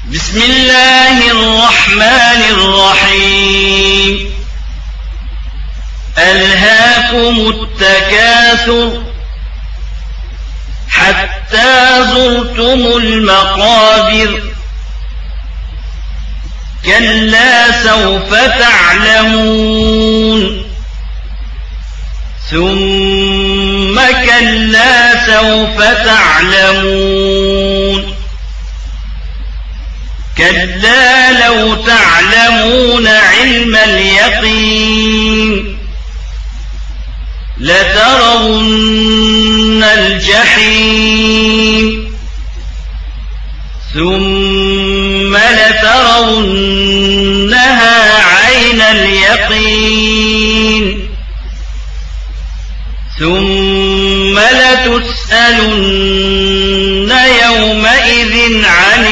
بسم الله الرحمن الرحيم ألهاكم التكاثر حتى زرتم المقابر كلا سوف تعلمون ثم كلا سوف تعلمون كلا لو تعلمون علم اليقين لترون الجحيم ثم لترونها عين اليقين ثم لتسألن يومئذ عن